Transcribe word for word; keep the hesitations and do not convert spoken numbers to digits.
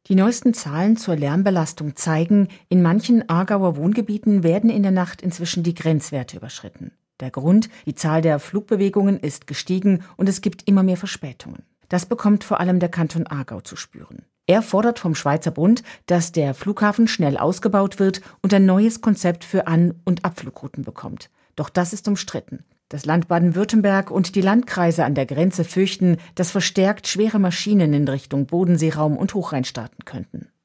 Die neuesten Zahlen zur Lärmbelastung zeigen, in manchen Aargauer Wohngebieten werden in der Nacht inzwischen die Grenzwerte überschritten. Der Grund: die Zahl der Flugbewegungen ist gestiegen und es gibt immer mehr Verspätungen. Das bekommt vor allem der Kanton Aargau zu spüren. Er fordert vom Schweizer Bund, dass der Flughafen schnell ausgebaut wird und ein neues Konzept für An- und Abflugrouten bekommt. Doch das ist umstritten. Das Land Baden-Württemberg und die Landkreise an der Grenze fürchten, dass verstärkt schwere Maschinen in Richtung Bodenseeraum und Hochrhein starten könnten.